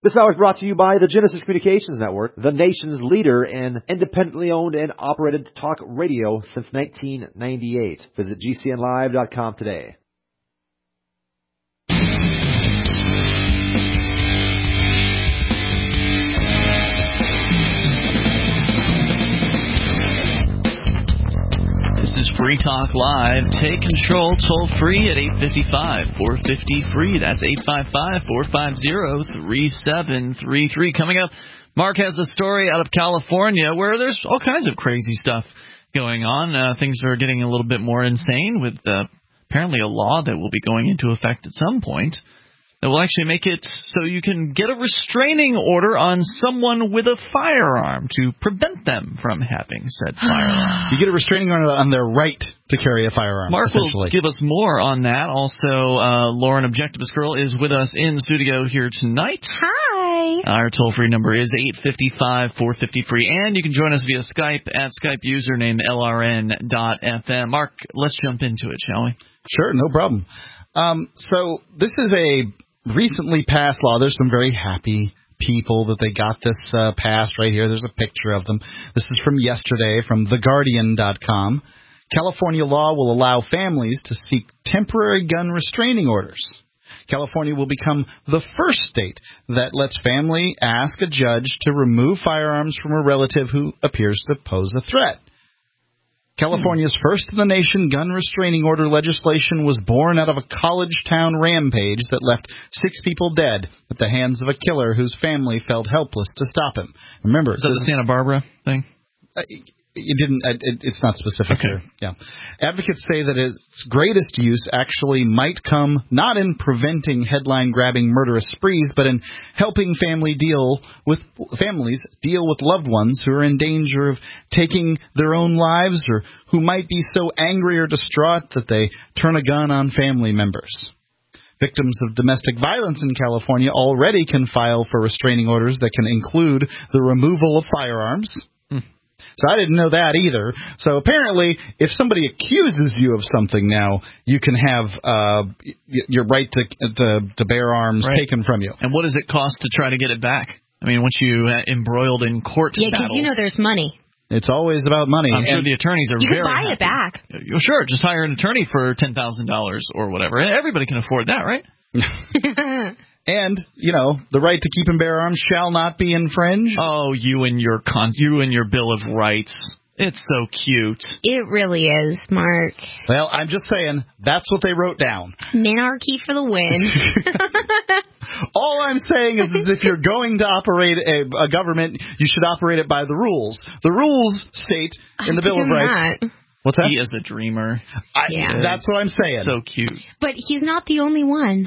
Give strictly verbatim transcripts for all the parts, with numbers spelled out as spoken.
This hour is brought to you by the Genesis Communications Network, the nation's leader in independently owned and operated talk radio since nineteen ninety-eight. Visit G C N live dot com today. This is Free Talk Live. Take control toll free at eight five five, four five zero, free. That's eight five five, four five zero, three seven three three. Coming up, Mark has a story out of California where there's all kinds of crazy stuff going on. Uh, things are getting a little bit more insane with uh, apparently a law that will be going into effect at some point that will actually make it so you can get a restraining order on someone with a firearm to prevent them from having said firearm. You get a restraining order on their right to carry a firearm, Mark essentially. will give us more on that. Also, uh, Lauren, Objectivist Girl, is with us in studio here tonight. Hi. Our toll-free number is eight five five, four five zero, free. And you can join us via Skype at Skype username L R N dot F M. Mark, let's jump into it, shall we? Sure, no problem. Um, so this is a recently passed law. There's some very happy people that they got this uh, passed right here. There's a picture of them. This is from yesterday from the guardian dot com. California law will allow families to seek temporary gun restraining orders. California will become the first state that lets family ask a judge to remove firearms from a relative who appears to pose a threat. California's first-in-the-nation gun restraining order legislation was born out of a college-town rampage that left six people dead at the hands of a killer whose family felt helpless to stop him. Remember, is that the Santa Barbara thing? Uh, it didn't. It, it's not specific okay. here. Yeah. Advocates say that its greatest use actually might come not in preventing headline-grabbing murderous sprees, but in helping family deal with families deal with loved ones who are in danger of taking their own lives or who might be so angry or distraught that they turn a gun on family members. Victims of domestic violence in California already can file for restraining orders that can include the removal of firearms. So I didn't know that either. So apparently, if somebody accuses you of something now, you can have uh, your right to, to to bear arms right. taken from you. And what does it cost to try to get it back? I mean, once you uh, embroiled in court yeah, battles. Yeah, because you know there's money. It's always about money. I'm sure and the attorneys are you very You can buy happy. it back. Uh, sure, just hire an attorney for ten thousand dollars or whatever. Everybody can afford that, right? And, you know, the right to keep and bear arms shall not be infringed. Oh, you and your con- you and your Bill of Rights. It's so cute. It really is, Mark. Well, I'm just saying, that's what they wrote down. Minarchy for the win. All I'm saying is that if you're going to operate a, a government, you should operate it by the rules. The rules state in the I Bill of Rights. Not. What's that? He is a dreamer. I, yeah. That's what I'm saying. So cute. But he's not the only one.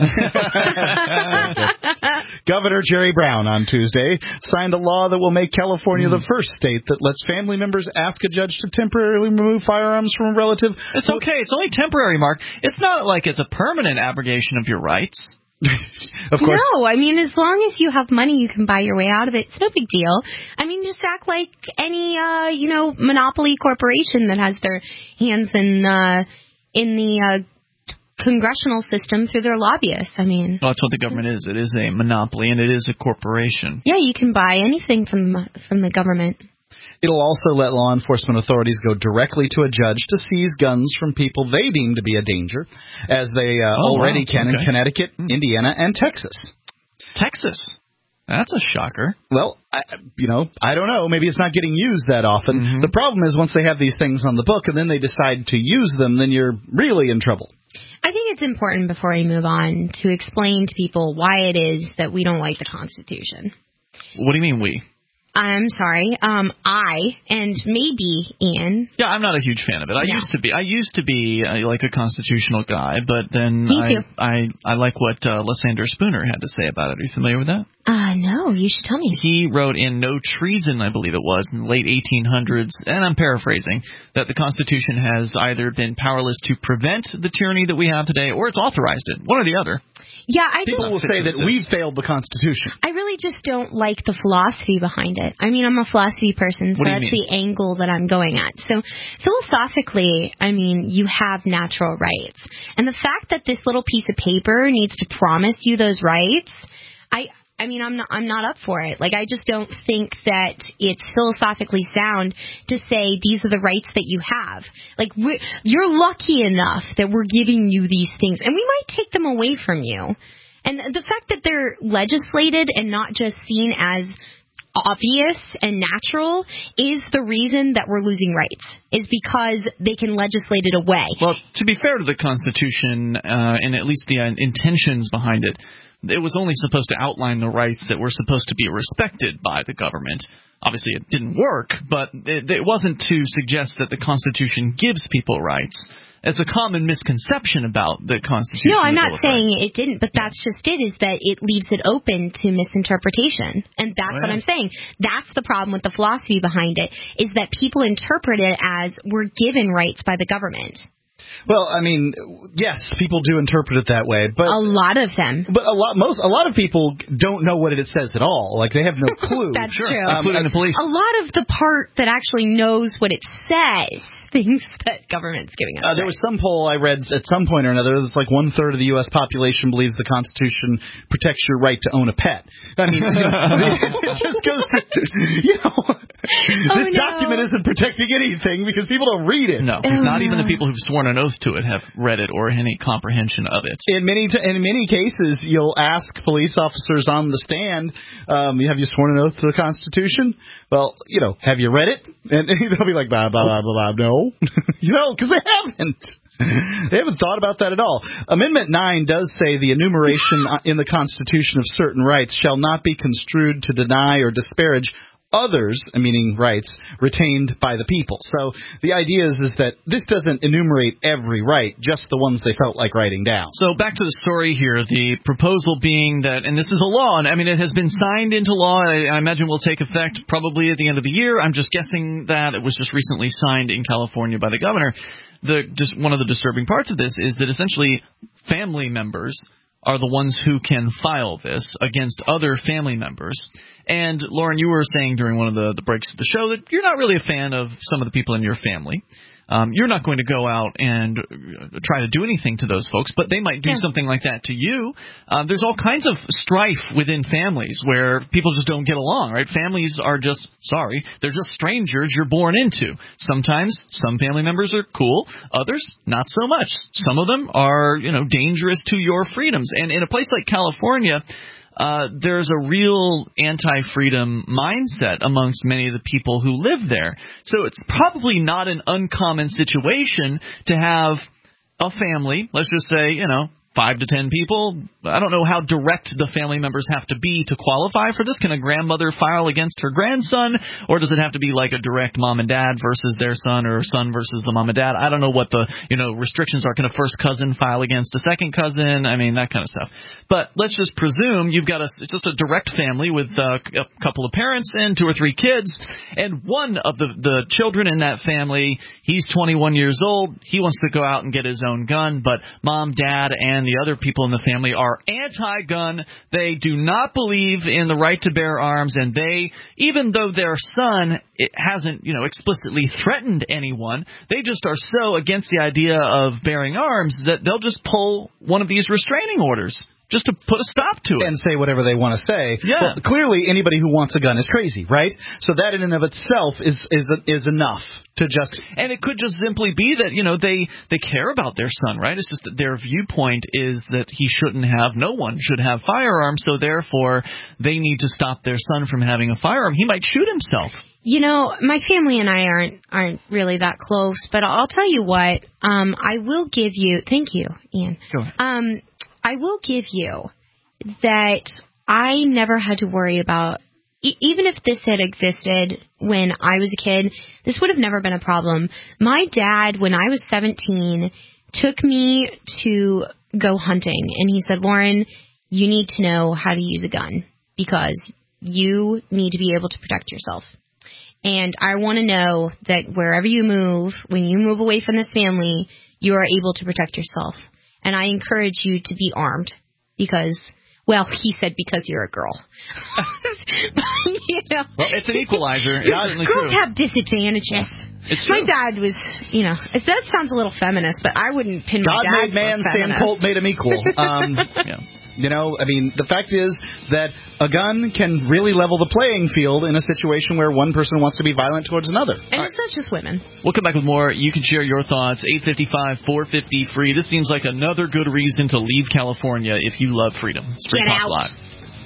Governor Jerry Brown on Tuesday signed a law that will make California mm. the first state that lets family members ask a judge to temporarily remove firearms from a relative. It's okay. It's only temporary, Mark. It's not like it's a permanent abrogation of your rights. Of course. No, I mean, as long as you have money, you can buy your way out of it. It's no big deal. I mean, just act like any, uh, you know, monopoly corporation that has their hands in, uh, in the uh, congressional system through their lobbyists. I mean, well, that's what the government is. It is a monopoly, and it is a corporation. Yeah, you can buy anything from from the government. It'll also let law enforcement authorities go directly to a judge to seize guns from people they deem to be a danger, as they uh, oh, already wow. can okay. in Connecticut, mm. Indiana, and Texas. Texas? That's a shocker. Well, I, you know, I don't know. Maybe it's not getting used that often. Mm-hmm. The problem is once they have these things on the book and then they decide to use them, then you're really in trouble. I think it's important before we move on to explain to people why it is that we don't like the Constitution. What do you mean we? I'm sorry. Um, I and maybe Ian. Yeah, I'm not a huge fan of it. I yeah. used to be. I used to be uh, like a constitutional guy, but then Me I, too. I I like what uh, Lysander Spooner had to say about it. Are you familiar with that? Uh, no. You should tell me. He wrote in No Treason, I believe it was, in the late eighteen hundreds, and I'm paraphrasing, that the Constitution has either been powerless to prevent the tyranny that we have today, or it's authorized it. One or the other. Yeah, I People just, will say that we've failed the Constitution. I really just don't like the philosophy behind it. I mean, I'm a philosophy person, so that's the angle that I'm going at. So philosophically, I mean, you have natural rights. And the fact that this little piece of paper needs to promise you those rights, I I mean, I'm not, I'm not up for it. Like, I just don't think that it's philosophically sound to say these are the rights that you have. Like, we're, you're lucky enough that we're giving you these things, and we might take them away from you. And the fact that they're legislated and not just seen as obvious and natural is the reason that we're losing rights, is because they can legislate it away. Well, to be fair to the Constitution, uh, and at least the uh, intentions behind it, it was only supposed to outline the rights that were supposed to be respected by the government. Obviously, it didn't work, but it, it wasn't to suggest that the Constitution gives people rights. It's a common misconception about the Constitution. No, I'm not saying it didn't, but that's just it, is that it leaves it open to misinterpretation. And that's oh, yeah. what I'm saying. That's the problem with the philosophy behind it, is that people interpret it as we're given rights by the government. Well, I mean, yes, people do interpret it that way, but a lot of them. But a lot, most, a lot of people don't know what it says at all. Like, they have no clue. That's sure. true. Um, Including the police. A lot of the part that actually knows what it says things that government's giving us. Uh, there was some poll I read at some point or another. It was like one third of the U S population believes the Constitution protects your right to own a pet. I mean, you know, it just goes to, you know, oh, this no. document isn't protecting anything because people don't read it. No, oh, not no. even the people who've sworn an oath to it have read it or any comprehension of it. In many t- in many cases, you'll ask police officers on the stand, um, have you sworn an oath to the Constitution? Well, you know, have you read it? And they'll be like, blah, blah, blah, blah, blah, no. You know, because they haven't. They haven't thought about that at all. Amendment nine does say the enumeration in the Constitution of certain rights shall not be construed to deny or disparage others, meaning rights, retained by the people. So the idea is, is that this doesn't enumerate every right, just the ones they felt like writing down. So back to the story here, the proposal being that, and this is a law, and I mean it has been signed into law, I, I imagine will take effect probably at the end of the year. I'm just guessing that it was just recently signed in California by the governor. The just one of the disturbing parts of this is that essentially family members are the ones who can file this against other family members. And, Lauren, you were saying during one of the, the breaks of the show that you're not really a fan of some of the people in your family. Um, you're not going to go out and try to do anything to those folks, but they might do yeah. something like that to you. Uh, there's all kinds of strife within families where people just don't get along, right? Families are just, sorry, they're just strangers you're born into. Sometimes some family members are cool, others not so much. Some of them are, you know, dangerous to your freedoms. And in a place like California, Uh, there's a real anti-freedom mindset amongst many of the people who live there. So it's probably not an uncommon situation to have a family, let's just say, you know, five to ten people. I don't know how direct the family members have to be to qualify for this. Can a grandmother file against her grandson, or does it have to be like a direct mom and dad versus their son, or son versus the mom and dad? I don't know what the, you know, restrictions are. Can a first cousin file against a second cousin? I mean, that kind of stuff. But let's just presume you've got a, just a direct family with uh, a couple of parents and two or three kids, and one of the, the children in that family, he's twenty-one years old. He wants to go out and get his own gun, but mom, dad, and the other people in the family are anti-gun. They do not believe in the right to bear arms, and they, even though their son it hasn't, you know, explicitly threatened anyone, they just are so against the idea of bearing arms that they'll just pull one of these restraining orders just to put a stop to it. And say whatever they want to say. Yeah. Well, clearly, anybody who wants a gun is crazy, right? So that in and of itself is is is enough to just... And it could just simply be that, you know, they, they care about their son, right? It's just that their viewpoint is that he shouldn't have, no one should have firearms, so therefore they need to stop their son from having a firearm. He might shoot himself. You know, my family and I aren't aren't really that close, but I'll tell you what, um, I will give you... Thank you, Ian. Go ahead. Um... I will give you that I never had to worry about, e- even if this had existed when I was a kid, this would have never been a problem. My dad, when I was seventeen, took me to go hunting, and he said, Lauren, you need to know how to use a gun because you need to be able to protect yourself. And I want to know that wherever you move, when you move away from this family, you are able to protect yourself. And I encourage you to be armed because, well, he said because you're a girl. You know, well, it's an equalizer. It's certainly girls true. have disadvantages. It's true. My dad was, you know, it, that sounds a little feminist, but I wouldn't pin God my dad made man, for Sam feminist. Colt made him equal. Um, yeah. You know, I mean, the fact is that a gun can really level the playing field in a situation where one person wants to be violent towards another. And it's not just women. We'll come back with more. You can share your thoughts. eight five five, four five zero, free. This seems like another good reason to leave California if you love freedom. It's Free Get Talk out. Live.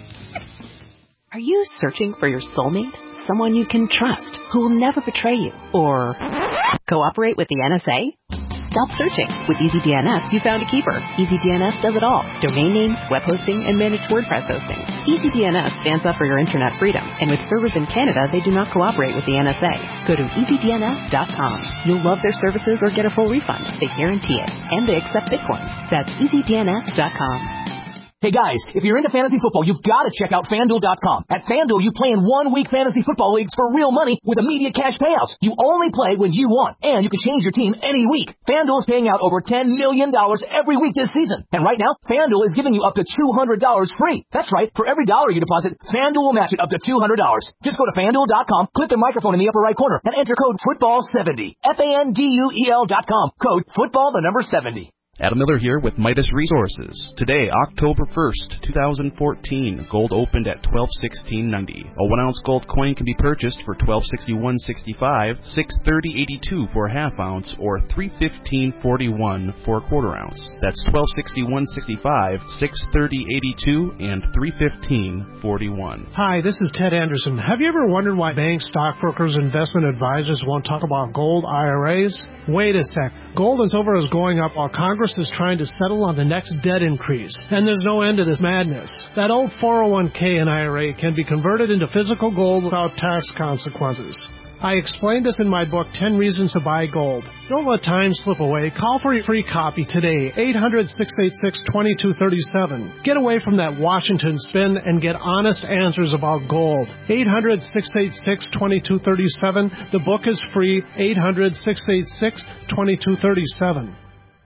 Are you searching for your soulmate? Someone you can trust, who will never betray you, or cooperate with the N S A? Stop searching. With EasyDNS, you found a keeper. EasyDNS does it all. Domain names, web hosting, and managed WordPress hosting. EasyDNS stands up for your internet freedom, and with servers in Canada, they do not cooperate with the N S A. Go to easy D N S dot com. You'll love their services or get a full refund. They guarantee it. And they accept Bitcoins. That's easy D N S dot com. Hey guys, if you're into fantasy football, you've got to check out FanDuel dot com. At FanDuel, you play in one-week fantasy football leagues for real money with immediate cash payouts. You only play when you want, and you can change your team any week. FanDuel is paying out over ten million dollars every week this season. And right now, FanDuel is giving you up to two hundred dollars free. That's right. For every dollar you deposit, FanDuel will match it up to two hundred dollars. Just go to FanDuel dot com, click the microphone in the upper right corner, and enter code football seventy. F A N D U E L dot com. Code football, the number seventy. Adam Miller here with Midas Resources. Today, October first, twenty fourteen, gold opened at twelve sixteen ninety. A one ounce gold coin can be purchased for twelve sixty-one sixty-five, six thirty eighty-two for a half ounce, or three fifteen forty-one for a quarter ounce. That's twelve sixty-one sixty-five, six thirty eighty-two, and three fifteen forty-one. Hi, this is Ted Anderson. Have you ever wondered why banks, stockbrokers, investment advisors won't talk about gold I R As? Wait a sec. Gold and silver is going up while Congress is trying to settle on the next debt increase, and there's no end to this madness. That old four oh one k and I R A can be converted into physical gold without tax consequences. I explained this in my book, ten Reasons to Buy Gold. Don't let time slip away. Call for your free copy today, eight hundred, six eight six, two two three seven. Get away from that Washington spin and get honest answers about gold. eight hundred, six eight six, two two three seven. The book is free, eight hundred, six eight six, two two three seven.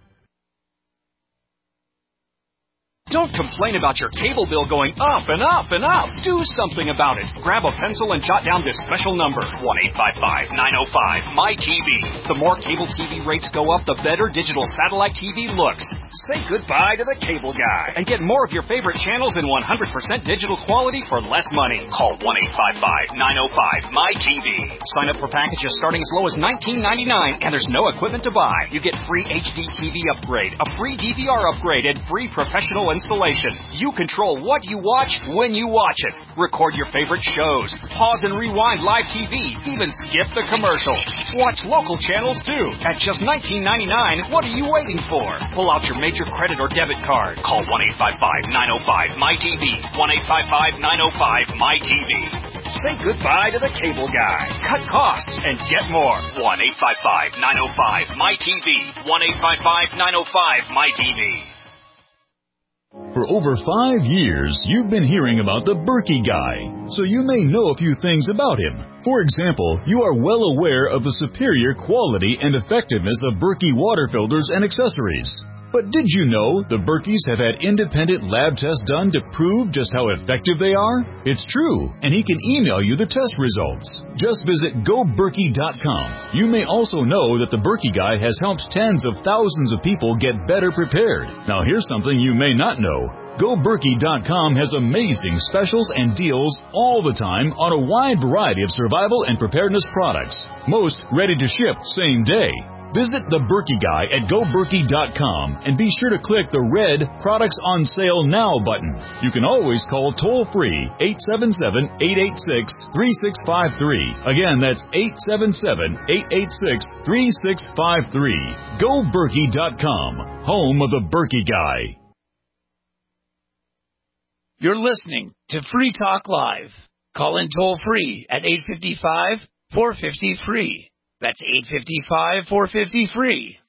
Don't complain about your cable bill going up and up and up. Do something about it. Grab a pencil and jot down this special number, one eight five five, nine oh five, M Y T V. The more cable T V rates go up, the better digital satellite T V looks. Say goodbye to the cable guy and get more of your favorite channels in one hundred percent digital quality for less money. Call one eight five five, nine oh five, M Y T V. Sign up for packages starting as low as nineteen ninety-nine, and there's no equipment to buy. You get free H D T V upgrade, a free D V R upgrade, and free professional installation. You control what you watch when you watch it. Record your favorite shows. Pause and rewind live T V. Even skip the commercial. Watch local channels too. At just nineteen ninety-nine, what are you waiting for? Pull out your major credit or debit card. Call one eight five five, nine oh five, M Y T V. one eight five five, nine oh five, M Y T V. Say goodbye to the cable guy. Cut costs and get more. one eight five five, nine oh five, M Y T V. one eight five five, nine oh five, M Y T V. For over five years, you've been hearing about the Berkey Guy, so you may know a few things about him. For example, you are well aware of the superior quality and effectiveness of Berkey water filters and accessories. But did you know the Berkeys have had independent lab tests done to prove just how effective they are? It's true, and he can email you the test results. Just visit go berkey dot com. You may also know that the Berkey Guy has helped tens of thousands of people get better prepared. Now here's something you may not know. go berkey dot com has amazing specials and deals all the time on a wide variety of survival and preparedness products. Most ready to ship same day. Visit the Berkey Guy at go berkey dot com and be sure to click the red Products on Sale Now button. You can always call toll-free eight seven seven, eight eight six, three six five three. Again, that's eight seven seven, eight eight six, three six five three. go berkey dot com, home of the Berkey Guy. You're listening to Free Talk Live. Call in toll-free at eight five five, four five zero, free. That's eight five five, four five zero, free.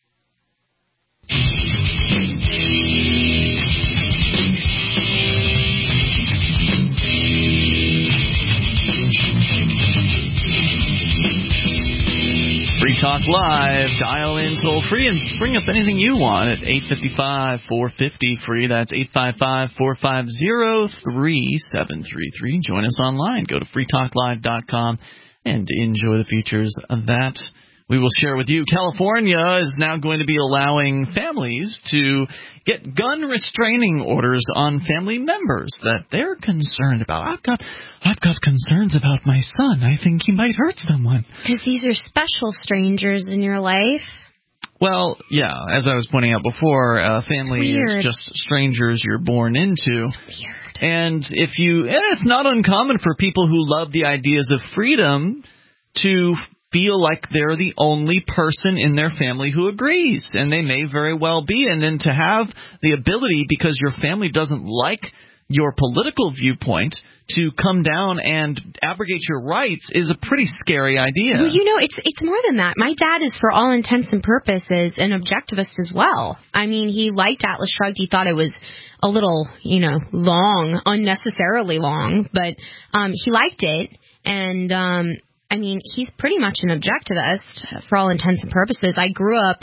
Free Talk Live. Dial in toll free and bring up anything you want at eight five five, four five zero, free. That's eight five five, four five zero, three seven three three. Join us online. Go to free talk live dot com and enjoy the features of that we will share with you. California is now going to be allowing families to get gun restraining orders on family members that they're concerned about. I've got, I've got concerns about my son. I think he might hurt someone. Because these are special strangers in your life. Well, yeah, as I was pointing out before, uh, family is just strangers you're born into. It's weird. And if you, and it's not uncommon for people who love the ideas of freedom to feel like they're the only person in their family who agrees, and they may very well be. And then to have the ability, because your family doesn't like your political viewpoint, to come down and abrogate your rights is a pretty scary idea. Well, you know, it's it's more than that. My dad is, for all intents and purposes, an objectivist as well. I mean, he liked Atlas Shrugged. He thought it was a little, you know, long, unnecessarily long, but um, he liked it. And, um, I mean, he's pretty much an objectivist for all intents and purposes. I grew up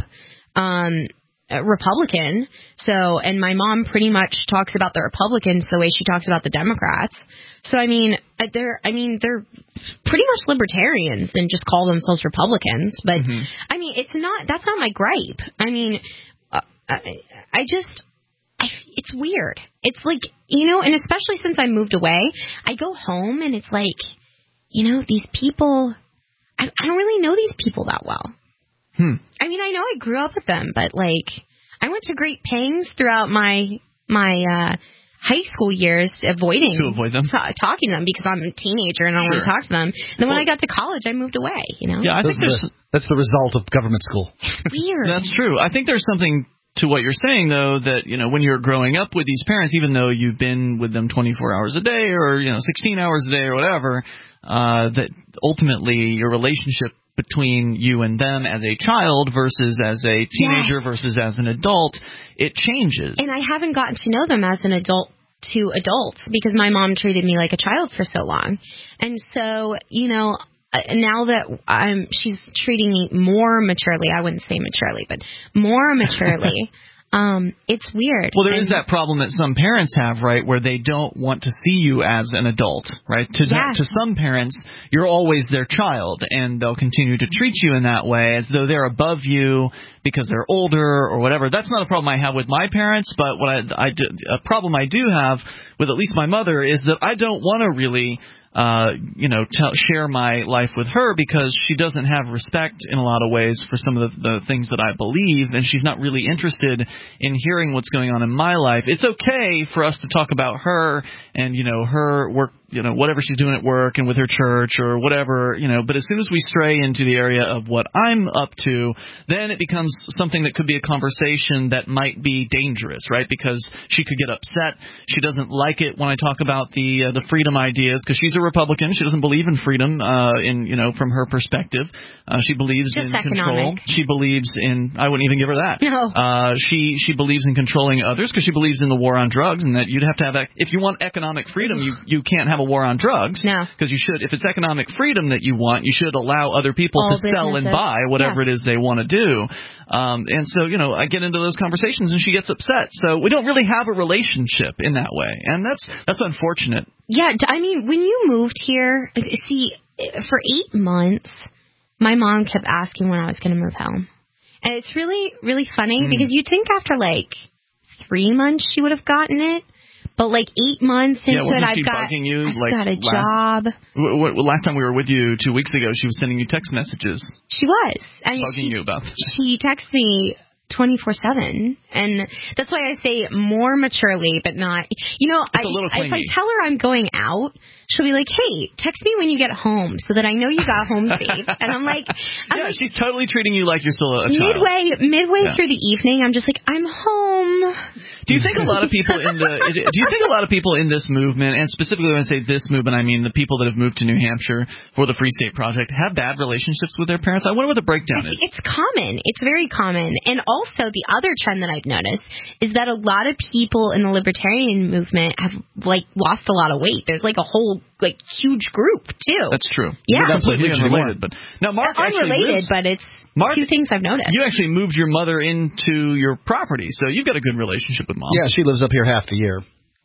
um, Republican, so, and my mom pretty much talks about the Republicans the way she talks about the Democrats. So, I mean, they're, I mean, they're pretty much libertarians and just call themselves Republicans. But, mm-hmm. I mean, it's not, that's not my gripe. I mean, uh, I, I just, I, it's weird. It's like, you know, and especially since I moved away, I go home and it's like, you know, these people, I, I don't really know these people that well. Hmm. I mean, I know I grew up with them, but, like, I went to great pains throughout my my uh, high school years avoiding to avoid them. T- talking to them because I'm a teenager and I don't sure. want to talk to them. And then well, when I got to college, I moved away, you know? Yeah, I think that's there's... The, that's the result of government school. Weird. That's true. I think there's something to what you're saying, though, that, you know, when you're growing up with these parents, even though you've been with them twenty-four hours a day or, you know, sixteen hours a day or whatever, uh, that ultimately your relationship between you and them as a child versus as a teenager yes. versus as an adult, it changes. And I haven't gotten to know them as an adult to adults because my mom treated me like a child for so long. And so, you know, now that I'm, she's treating me more maturely, I wouldn't say maturely, but more maturely, um, it's weird. Well, there and, is that problem that some parents have, right, where they don't want to see you as an adult, right? To, yes. to some parents, you're always their child, and they'll continue to treat you in that way as though they're above you because they're older or whatever. That's not a problem I have with my parents, but what I, I do, a problem I do have with at least my mother is that I don't want to really Uh, you know, tell, share my life with her because she doesn't have respect in a lot of ways for some of the, the things that I believe, and she's not really interested in hearing what's going on in my life. It's okay for us to talk about her and, you know, her work, you know, whatever she's doing at work and with her church or whatever, you know, but as soon as we stray into the area of what I'm up to, then it becomes something that could be a conversation that might be dangerous, right? Because she could get upset. She doesn't like it when I talk about the uh, the freedom ideas because she's a Republican. She doesn't believe in freedom, uh, in you know, from her perspective. Uh, she believes Just in economic. control. She believes in. I wouldn't even give her that. No. Uh, she she believes in controlling others because she believes in the war on drugs and that you'd have to have that. If you want economic freedom, you you can't have a war on drugs. No. Because you should. If it's economic freedom that you want, you should allow other people All to sell and businesses. buy whatever yeah. it is they want to do. Um, and so, you know, I get into those conversations and she gets upset. So we don't really have a relationship in that way, and that's that's unfortunate. Yeah, I mean, when you moved here, see, for eight months, my mom kept asking when I was going to move home. And it's really, really funny mm. because you'd think after like three months she would have gotten it. But like eight months into yeah, it, I've, got, you, I've like got a last, job. W- w- last time we were with you two weeks ago, she was sending you text messages. She was. I mean, bugging she, you about this. She texts me twenty-four seven, and that's why I say more maturely, but not, you know, I, if I tell her I'm going out, she'll be like, hey, text me when you get home so that I know you got home safe. And I'm like, I'm yeah, like, she's totally treating you like you're still a child. Midway, midway yeah. through the evening, I'm just like, I'm home. Do you think a lot of people in the do you think a lot of people in this movement, and specifically when I say this movement, I mean the people that have moved to New Hampshire for the Free State Project, have bad relationships with their parents? I wonder what the breakdown is. It's common. It's very common. And also the other trend that I've noticed is that a lot of people in the libertarian movement have like lost a lot of weight. There's like a whole like huge group too. That's true. Yeah, that's completely unrelated. But now Mark actually unrelated, lives, but it's Mark, two things I've noticed. You actually moved your mother into your property, so you've got a good relationship with Mom. Yeah, she lives up here half the year.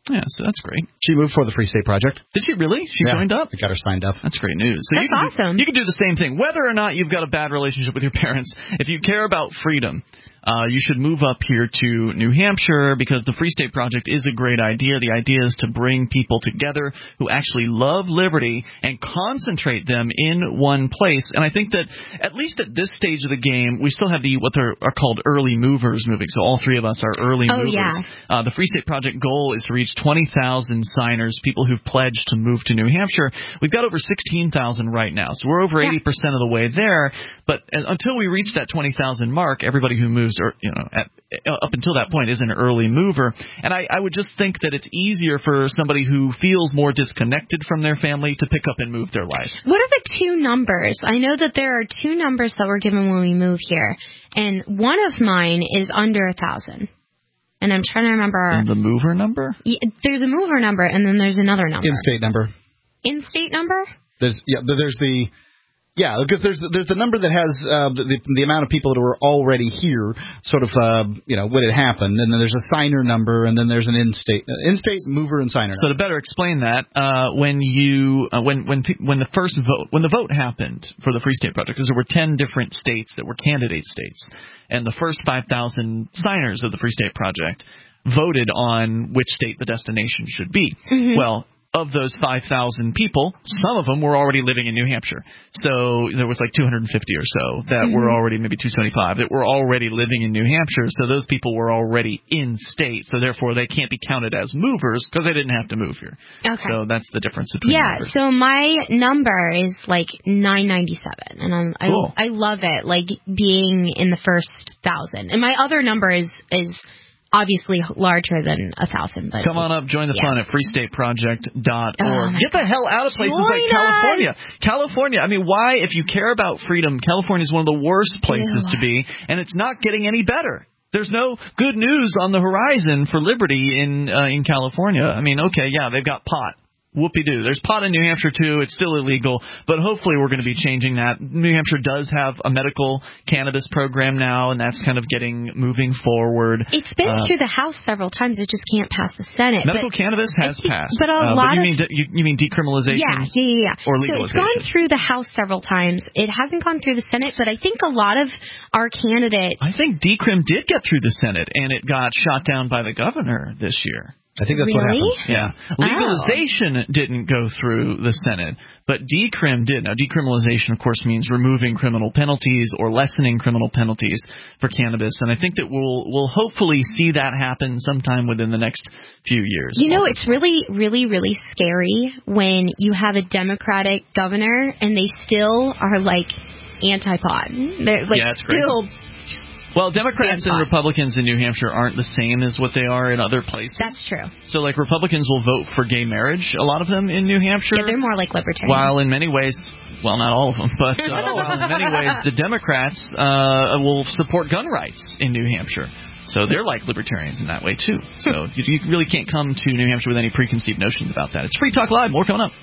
Yeah, so that's great. She moved for the Free State Project. Did she really? She yeah, signed up? I got her signed up. That's great news. So that's you can awesome. Do, you can do the same thing. Whether or not you've got a bad relationship with your parents, if you care about freedom, uh, you should move up here to New Hampshire because the Free State Project is a great idea. The idea is to bring people together who actually love liberty and concentrate them in one place. And I think that at least at this stage of the game, we still have the what are, are called early movers moving. So all three of us are early oh, movers. Yeah. Uh, the Free State Project goal is to reach twenty thousand signers, people who've pledged to move to New Hampshire. We've got over sixteen thousand right now, so we're over yeah. eighty percent of the way there. But until we reach that twenty thousand mark, everybody who moves, or you know, at, up until that point, is an early mover. And I, I would just think that it's easier for somebody who feels more disconnected from their family to pick up and move their life. What are the two numbers? I know that there are two numbers that were given when we moved here, and one of mine is under a thousand. And I'm trying to remember the mover number. Yeah, there's a mover number, and then there's another number. In-state number. In-state number. There's yeah. There's the. Yeah, because there's there's the number that has uh, the the amount of people that were already here, sort of, uh, you know, when it happened, and then there's a signer number, and then there's an in-state uh, in-state mover and signer. So number. To better explain that, uh, when you uh, when when when the first vote when the vote happened for the Free State Project, because there were ten different states that were candidate states, and the first five thousand signers of the Free State Project voted on which state the destination should be. Mm-hmm. Well, of those five thousand people, some of them were already living in New Hampshire. So there was like two hundred fifty or so that mm-hmm. were already, maybe two hundred seventy-five, that were already living in New Hampshire. So those people were already in state. So therefore, they can't be counted as movers because they didn't have to move here. Okay. So that's the difference between Yeah, numbers. so my number is like nine ninety-seven, and I'm, cool. I I love it, like being in the first thousand. And my other number is is obviously larger than a thousand. But come on up, join the yeah. fun at free state project dot org. Oh, Get the hell out of places join like California. us. California, I mean, why, if you care about freedom, California is one of the worst places Ew. to be, and it's not getting any better. There's no good news on the horizon for liberty in uh, in California. I mean, okay, yeah, they've got pot. Whoopie-doo. There's pot in New Hampshire, too. It's still illegal, but hopefully we're going to be changing that. New Hampshire does have a medical cannabis program now, and that's kind of getting moving forward. It's been uh, through the House several times. It just can't pass the Senate. Medical but cannabis has think, passed. But a uh, lot but you of... Mean de- you, you mean decriminalization? Yeah, yeah, yeah. yeah. Or legalization. So it's gone through the House several times. It hasn't gone through the Senate, but I think a lot of our candidates... I think decrim did get through the Senate, and it got shot down by the governor this year. I think that's really? what happened. Yeah. Legalization oh. didn't go through the Senate, but decrim did. Now, decriminalization, of course, means removing criminal penalties or lessening criminal penalties for cannabis, and I think that we'll we'll hopefully see that happen sometime within the next few years. You know, it's really, really, really scary when you have a Democratic governor and they still are, like, anti-pot. They're, like, yeah, it's still... crazy. Well, Democrats and Republicans in New Hampshire aren't the same as what they are in other places. That's true. So, like, Republicans will vote for gay marriage, a lot of them in New Hampshire. Yeah, they're more like libertarians. While in many ways, well, not all of them, but uh, while in many ways the Democrats uh, will support gun rights in New Hampshire. So they're like libertarians in that way, too. So you, you really can't come to New Hampshire with any preconceived notions about that. It's Free Talk Live. More coming up.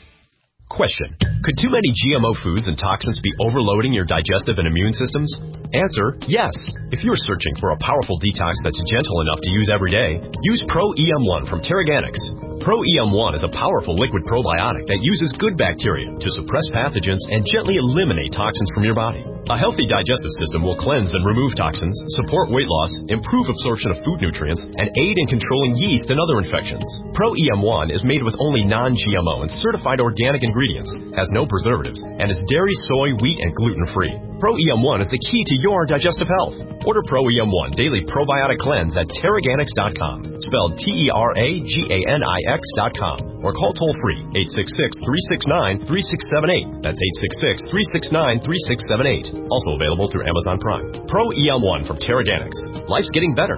Question. Could too many G M O foods and toxins be overloading your digestive and immune systems? Answer, yes. If you're searching for a powerful detox that's gentle enough to use every day, use Pro E M one from Terraganics. Pro E M one is a powerful liquid probiotic that uses good bacteria to suppress pathogens and gently eliminate toxins from your body. A healthy digestive system will cleanse and remove toxins, support weight loss, improve absorption of food nutrients, and aid in controlling yeast and other infections. Pro E M one is made with only non G M O and certified organic ingredients, has no preservatives, and is dairy, soy, wheat, and gluten-free. Pro E M one is the key to your digestive health. Order Pro E M one Daily Probiotic Cleanse at Terraganics dot com, spelled T E R A G A N I X dot com, or call toll-free eight six six, three six nine, three six seven eight. That's eight six six, three six nine, three six seven eight. Also available through Amazon Prime. Pro E M one from Terraganics. Life's getting better.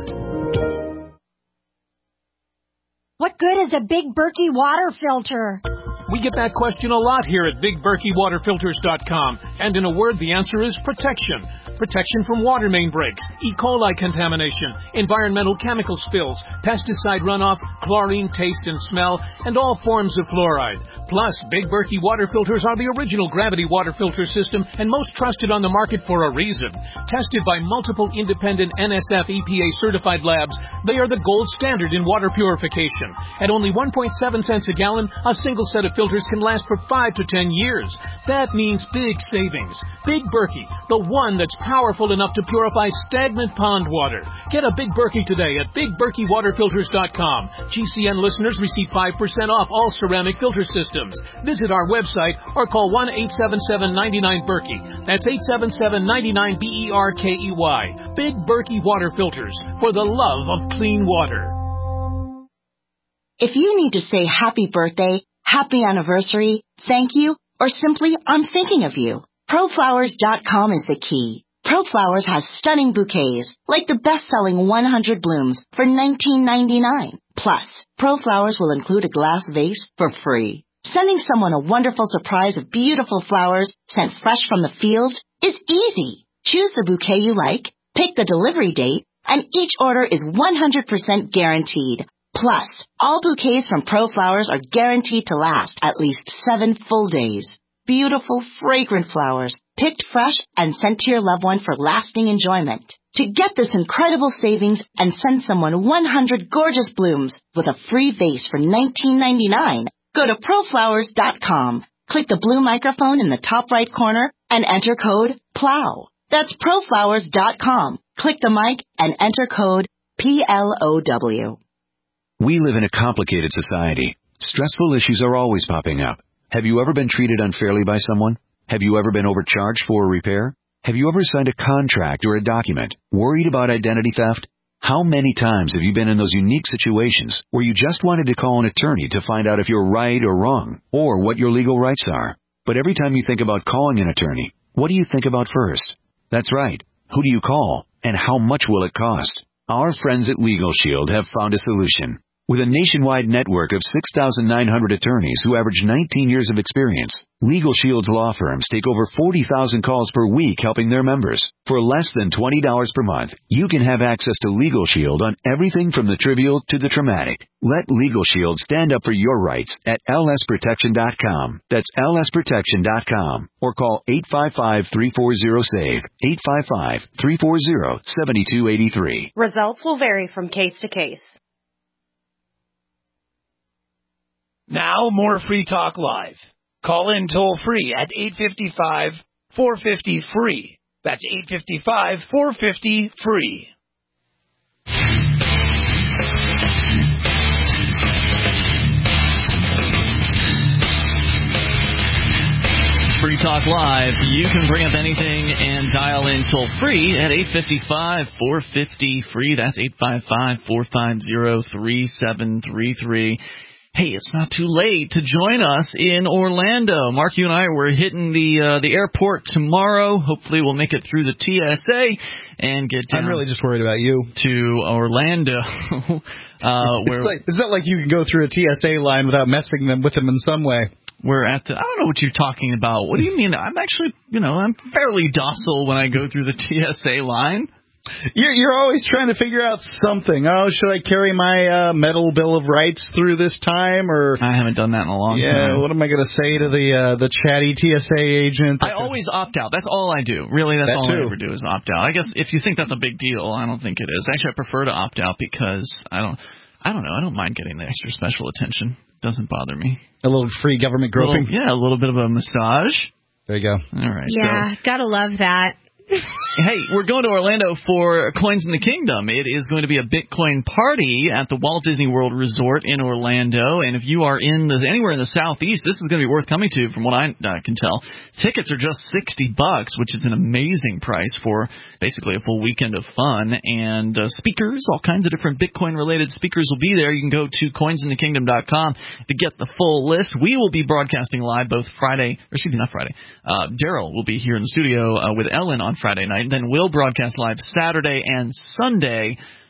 What good is a Big Berkey water filter? We get that question a lot here at Big Berkey Water Filters dot com. And in a word, the answer is protection. protection from water main breaks, E. coli contamination, environmental chemical spills, pesticide runoff, chlorine taste and smell, and all forms of fluoride. Plus, Big Berkey water filters are the original gravity water filter system and most trusted on the market for a reason. Tested by multiple independent N S F E P A certified labs, they are the gold standard in water purification. At only one point seven cents a gallon, a single set of filters can last for five to ten years. That means big savings. Big Berkey, the one that's powerful enough to purify stagnant pond water. Get a Big Berkey today at big berkey water filters dot com. G C N listeners receive five percent off all ceramic filter systems. Visit our website or call one eight seven seven, nine nine, Berkey. That's eight seven seven, nine nine, B E R K E Y. Big Berkey water filters for the love of clean water. If you need to say happy birthday, happy anniversary, thank you, or simply I'm thinking of you, pro flowers dot com is the key. ProFlowers has stunning bouquets, like the best-selling one hundred blooms for nineteen ninety-nine. Plus, ProFlowers will include a glass vase for free. Sending someone a wonderful surprise of beautiful flowers sent fresh from the field is easy. Choose the bouquet you like, pick the delivery date, and each order is one hundred percent guaranteed. Plus, all bouquets from ProFlowers are guaranteed to last at least seven full days. Beautiful, fragrant flowers, picked fresh and sent to your loved one for lasting enjoyment. To get this incredible savings and send someone one hundred gorgeous blooms with a free vase for nineteen ninety-nine, go to pro flowers dot com. Click the blue microphone in the top right corner and enter code PLOW. That's pro flowers dot com. Click the mic and enter code P L O W. We live in a complicated society. Stressful issues are always popping up. Have you ever been treated unfairly by someone? Have you ever been overcharged for a repair? Have you ever signed a contract or a document worried about identity theft? How many times have you been in those unique situations where you just wanted to call an attorney to find out if you're right or wrong, or what your legal rights are? But every time you think about calling an attorney, what do you think about first? That's right. Who do you call, and how much will it cost? Our friends at Legal Shield have found a solution. With a nationwide network of six thousand nine hundred attorneys who average nineteen years of experience, Legal Shield's law firms take over forty thousand calls per week helping their members. For less than twenty dollars per month, you can have access to Legal Shield on everything from the trivial to the traumatic. Let Legal Shield stand up for your rights at L S protection dot com. That's L S protection dot com. Or call eight five five, three four zero, S A V E, eight five five, three four zero, seven two eight three. Results will vary from case to case. Now, more Free Talk Live. Call in toll-free at eight five five, four five zero, F R E E. That's eight five five, four five zero, F R E E. It's Free Talk Live. You can bring up anything and dial in toll-free at eight five five, four five zero, F R E E. That's eight five five, four five zero, three seven three three. Hey, it's not too late to join us in Orlando. Mark, you and I, we're hitting the uh, the airport tomorrow. Hopefully we'll make it through the T S A and get down. I'm really just worried about you. To Orlando. uh, it's, where like, it's not like you can go through a T S A line without messing them with them in some way. We're at the, I don't know what you're talking about. What do you mean? I'm actually, you know, I'm fairly docile when I go through the T S A line. You're, you're always trying to figure out something. Oh, should I carry my uh, metal bill of rights through this time? Or I haven't done that in a long yeah, time. Yeah, what am I going to say to the uh, the chatty T S A agent? I always opt out. That's all I do. Really, that's that all too. I ever do is opt out. I guess if you think that's a big deal, I don't think it is. Actually, I prefer to opt out because I don't, I don't know. I don't mind getting the extra special attention. It doesn't bother me. A little free government groping. Little, yeah, a little bit of a massage. There you go. All right. Yeah, so. Gotta love that. Hey, we're going to Orlando for Coins in the Kingdom. It is going to be a Bitcoin party at the Walt Disney World Resort in Orlando. And if you are in the, anywhere in the Southeast, this is going to be worth coming to, from what I uh, can tell. Tickets are just sixty bucks, which is an amazing price for basically a full weekend of fun. And uh, speakers, all kinds of different Bitcoin-related speakers will be there. You can go to coins in the kingdom dot com to get the full list. We will be broadcasting live both Friday, or excuse me, not Friday. Uh, Daryl will be here in the studio uh, with Ellen on Friday night. Then we'll broadcast live Saturday and Sunday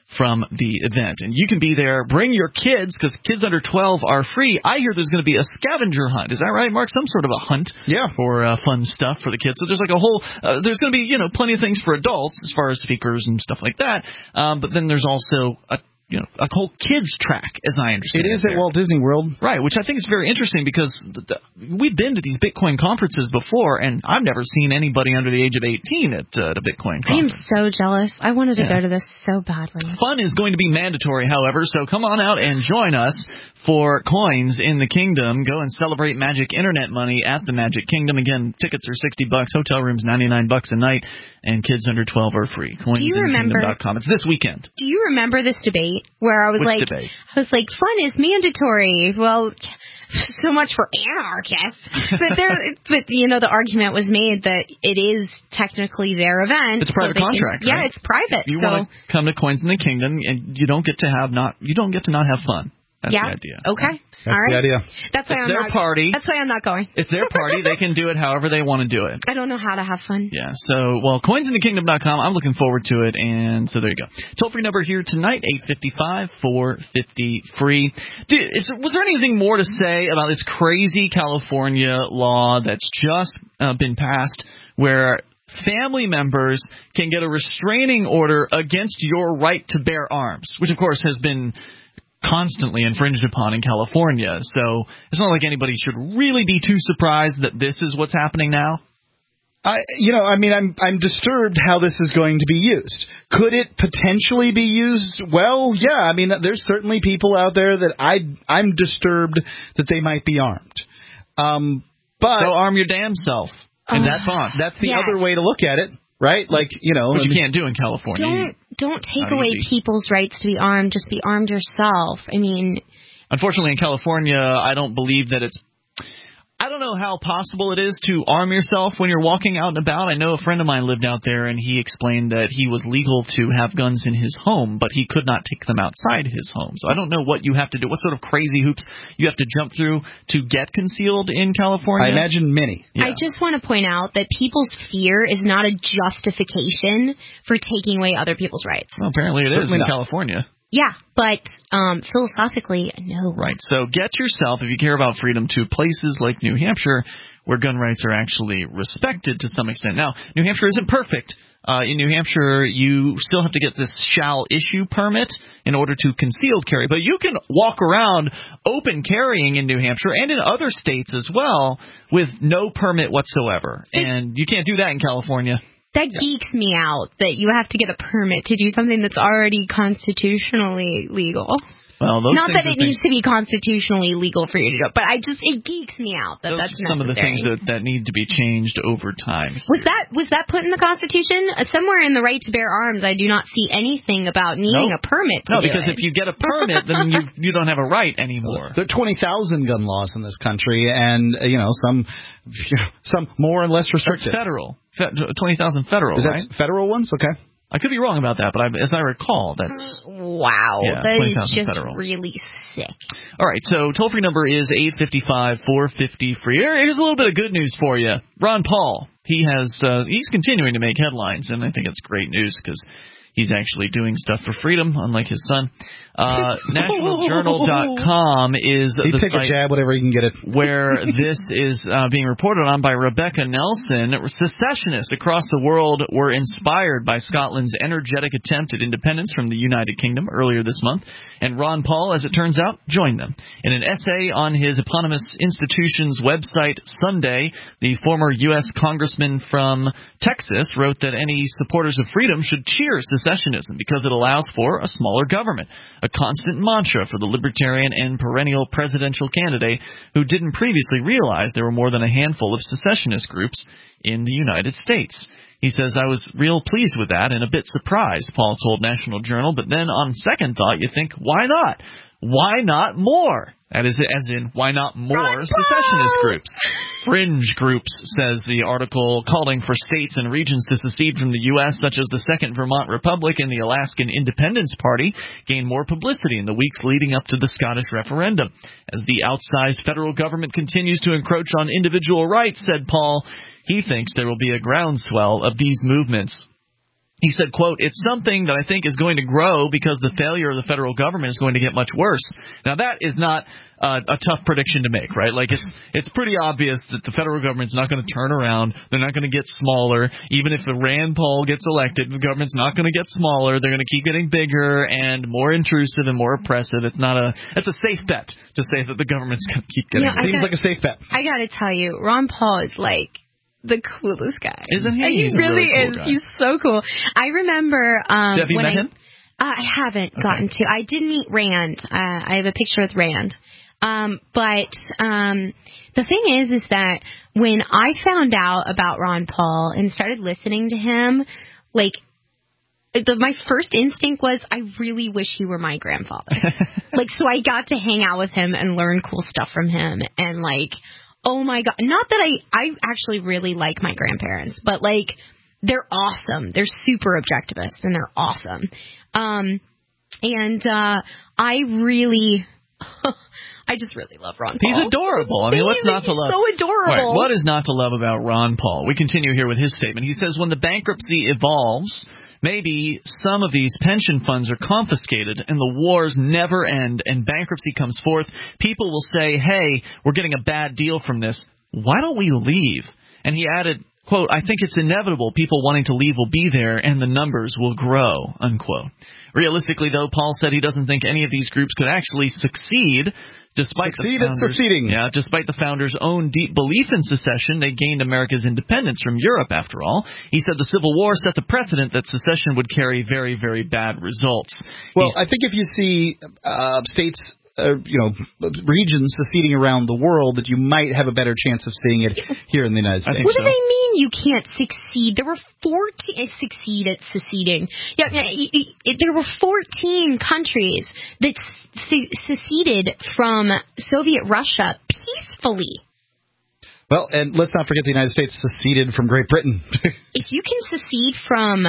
from the event. And you can be there. Bring your kids, because kids under twelve are free. I hear there's going to be a scavenger hunt. Is that right, Mark? Some sort of a hunt yeah. for uh, fun stuff for the kids. So there's like a whole uh, – there's going to be, you know, plenty of things for adults as far as speakers and stuff like that. Um, but then there's also a – you know, a whole kids track, as I understand it. It is at Walt Disney World. Right, which I think is very interesting because the, the, we've been to these Bitcoin conferences before, and I've never seen anybody under the age of eighteen at, uh, at a Bitcoin conference. I am so jealous. I wanted to yeah. go to this so badly. Fun is going to be mandatory, however, so come on out and join us for Coins in the Kingdom. Go and celebrate Magic Internet Money at the Magic Kingdom. Again, tickets are sixty bucks, hotel rooms ninety-nine bucks a night, and kids under twelve are free. coins in the kingdom dot com. It's this weekend. Do you remember this debate where I was Which like, debate? I was like, fun is mandatory. Well, so much for anarchists. But there, but you know, the argument was made that it is technically their event. It's a private so contract. Can, right? Yeah, it's private. You so. want to come to Coins in the Kingdom, and you don't get to have not you don't get to not have fun. That's yeah. the idea. Okay. That's All right. the idea. That's why it's I'm their not, party. That's why I'm not going. It's their party. They can do it however they want to do it. I don't know how to have fun. Yeah. So, well, coins in the kingdom dot com. I'm looking forward to it, and so there you go. Toll free number here tonight: eight five five, four five zero, free. Dude, is, was there anything more to say about this crazy California law that's just uh, been passed, where family members can get a restraining order against your right to bear arms, which of course has been constantly infringed upon in California. So it's not like anybody should really be too surprised that this is what's happening now. I, you know, I mean, I'm I'm disturbed how this is going to be used. Could it potentially be used? Well, yeah. I mean, there's certainly people out there that I I'm disturbed that they might be armed. Um, but so arm your damn self. And uh, that's on. That's the yes. other way to look at it, right? Like, you know, which you can't do in California. Don't don't take Not away easy. people's rights to be armed. Just be armed yourself. I mean, unfortunately, in California, I don't believe that it's. I don't know how possible it is to arm yourself when you're walking out and about. I know a friend of mine lived out there, and he explained that he was legal to have guns in his home, but he could not take them outside his home. So I don't know what you have to do, what sort of crazy hoops you have to jump through to get concealed in California. I imagine many. Yeah. I just want to point out that people's fear is not a justification for taking away other people's rights. Well, apparently it is Certainly in not. California. Yeah, but um, philosophically, no. Right. So get yourself, if you care about freedom, to places like New Hampshire where gun rights are actually respected to some extent. Now, New Hampshire isn't perfect. Uh, in New Hampshire, you still have to get this shall issue permit in order to concealed carry. But you can walk around open carrying in New Hampshire and in other states as well with no permit whatsoever. And you can't do that in California. That geeks me out, that you have to get a permit to do something that's already constitutionally legal. Well, those Not that it needs to be constitutionally legal for you to do it, but I just it geeks me out that those that's are some necessary. of the things that, that need to be changed over time. Was that was that put in the Constitution? Uh, somewhere in the right to bear arms, I do not see anything about needing nope. a permit to No, do because it. if you get a permit, then you you don't have a right anymore. There are twenty thousand gun laws in this country, and uh, you know some you know, some more and less restrictive. That's federal. Fe- twenty thousand federal, Is right? that federal ones? Okay. I could be wrong about that, but I, as I recall, that's... Wow, yeah, that is just federal. really sick. All right, so toll-free number is eight five five, four five zero, free. Here's a little bit of good news for you. Ron Paul, he has uh, he's continuing to make headlines, and I think it's great news because he's actually doing stuff for freedom, unlike his son. Uh, national journal dot com is He'd the take site a jab whenever he can get it. where this is uh, being reported on by Rebecca Nelson. Secessionists across the world were inspired by Scotland's energetic attempt at independence from the United Kingdom earlier this month, and Ron Paul, as it turns out, joined them. In an essay on his eponymous institution's website Sunday, the former U S congressman from Texas wrote that any supporters of freedom should cheer secessionism because it allows for a smaller government, a constant mantra for the libertarian and perennial presidential candidate who didn't previously realize there were more than a handful of secessionist groups in the United States. He says, I was real pleased with that and a bit surprised, Paul told National Journal, but then on second thought you think, why not? Why not more? That is, as in, why not more secessionist groups? Fringe groups, says the article, calling for states and regions to secede from the U S, such as the Second Vermont Republic and the Alaskan Independence Party, gain more publicity in the weeks leading up to the Scottish referendum. As the outsized federal government continues to encroach on individual rights, said Paul, he thinks there will be a groundswell of these movements. He said, quote, "It's something that I think is going to grow because the failure of the federal government is going to get much worse." Now, that is not uh, a tough prediction to make, right? Like, it's it's pretty obvious that the federal government's not going to turn around. They're not going to get smaller. Even if the Rand Paul gets elected, the government's not going to get smaller. They're going to keep getting bigger and more intrusive and more oppressive. It's not a it's a safe bet to say that the government's going to keep getting Yeah, bigger. Seems like a safe bet. I got to tell you, Ron Paul is like the coolest guy. Isn't he? He He's a really, really cool is. guy. He's so cool. I remember um, Have you when met I, him? Uh, I haven't okay. gotten to. I did meet Rand. Uh, I have a picture with Rand. Um, but um, the thing is, is that when I found out about Ron Paul and started listening to him, like, the, my first instinct was, I really wish he were my grandfather. Like, so I got to hang out with him and learn cool stuff from him. And, like, oh, my God. Not that I, I actually really like my grandparents, but, like, they're awesome. They're super objectivist, and they're awesome. Um, and uh, I really... I just really love Ron Paul. He's adorable. I mean, what's not to love? So adorable. Right. What is not to love about Ron Paul? We continue here with his statement. He says, when the bankruptcy evolves, maybe some of these pension funds are confiscated and the wars never end and bankruptcy comes forth, people will say, hey, we're getting a bad deal from this. Why don't we leave? And he added, quote, I think it's inevitable people wanting to leave will be there and the numbers will grow, unquote. Realistically, though, Paul said he doesn't think any of these groups could actually succeed. Despite Succeed the at founders, seceding. Yeah, despite the founders' own deep belief in secession, they gained America's independence from Europe, after all. He said the Civil War set the precedent that secession would carry very, very bad results. Well, He's, I think if you see uh, states, uh, you know, regions seceding around the world, that you might have a better chance of seeing it here in the United States. What so. do they mean you can't succeed? There were fourteen uh, succeed at seceding. Yeah, there were fourteen countries that seceded from Soviet Russia peacefully. Well, and let's not forget the United States seceded from Great Britain. If you can secede from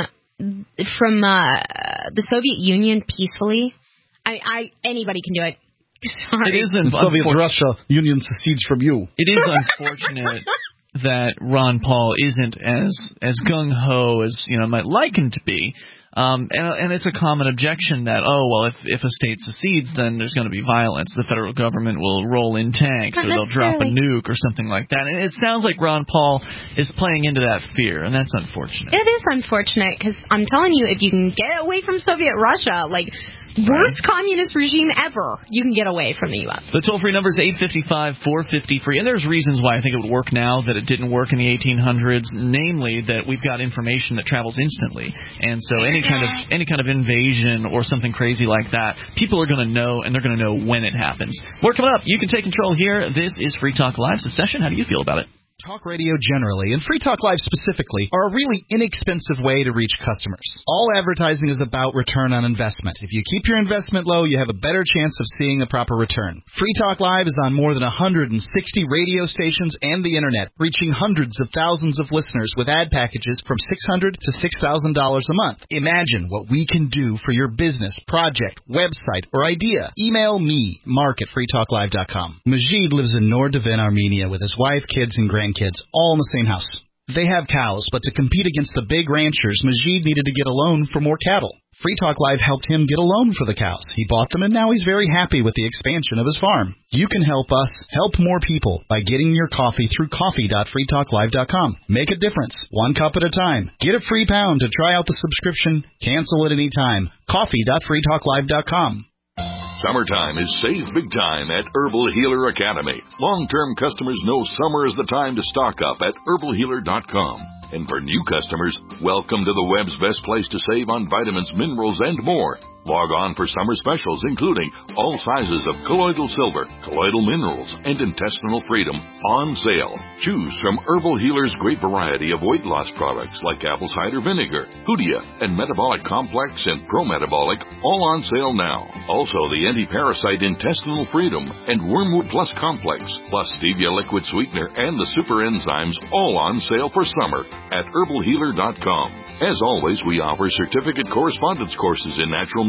from uh, the Soviet Union peacefully, I, I anybody can do it. Sorry. It is in Soviet Russia, Union secedes from you. It is unfortunate that Ron Paul isn't as as gung ho as you know might like him to be. Um, and, and it's a common objection that, oh, well, if, if a state secedes, then there's going to be violence. The federal government will roll in tanks or they'll drop a nuke or something like that. And it sounds like Ron Paul is playing into that fear, and that's unfortunate. It is unfortunate because I'm telling you, if you can get away from Soviet Russia, like, worst communist regime ever, you can get away from the U S. The toll-free number is eight five five, four five zero, free. And there's reasons why I think it would work now that it didn't work in the eighteen hundreds, namely that we've got information that travels instantly. And so any kind of any kind of invasion or something crazy like that, people are going to know, and they're going to know when it happens. More coming up. You can take control here. This is Free Talk Live Secession. How do you feel about it? Talk radio generally, and Free Talk Live specifically, are a really inexpensive way to reach customers. All advertising is about return on investment. If you keep your investment low, you have a better chance of seeing a proper return. Free Talk Live is on more than one hundred sixty radio stations and the Internet, reaching hundreds of thousands of listeners with ad packages from six hundred dollars to six thousand dollars a month. Imagine what we can do for your business, project, website, or idea. Email me, Mark at free talk live dot com. Majid lives in Nordavin, Armenia with his wife, kids, and grandkids. Kids, all in the same house. They have cows, but to compete against the big ranchers, Majid needed to get a loan for more cattle. Free Talk Live helped him get a loan for the cows. He bought them, and now he's very happy with the expansion of his farm. You can help us help more people by getting your coffee through coffee dot free talk live dot com. Make a difference, one cup at a time. Get a free pound to try out the subscription. Cancel at any time. coffee dot free talk live dot com. Summertime is save big time at Herbal Healer Academy. Long-term customers know summer is the time to stock up at herbal healer dot com. And for new customers, welcome to the web's best place to save on vitamins, minerals, and more. Log on for summer specials, including all sizes of colloidal silver, colloidal minerals, and intestinal freedom on sale. Choose from Herbal Healer's great variety of weight loss products like apple cider vinegar, Hoodia, and Metabolic Complex and Pro-Metabolic, all on sale now. Also, the anti-parasite intestinal freedom and Wormwood Plus Complex, plus Stevia liquid sweetener and the super enzymes, all on sale for summer at herbal healer dot com. As always, we offer certificate correspondence courses in natural medicine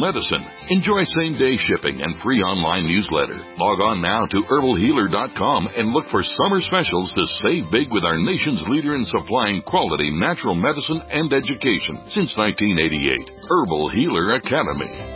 medicine. Enjoy same-day shipping and free online newsletter. Log on now to herbal healer dot com and look for summer specials to save big with our nation's leader in supplying quality natural medicine and education since nineteen eighty-eight. Herbal Healer Academy.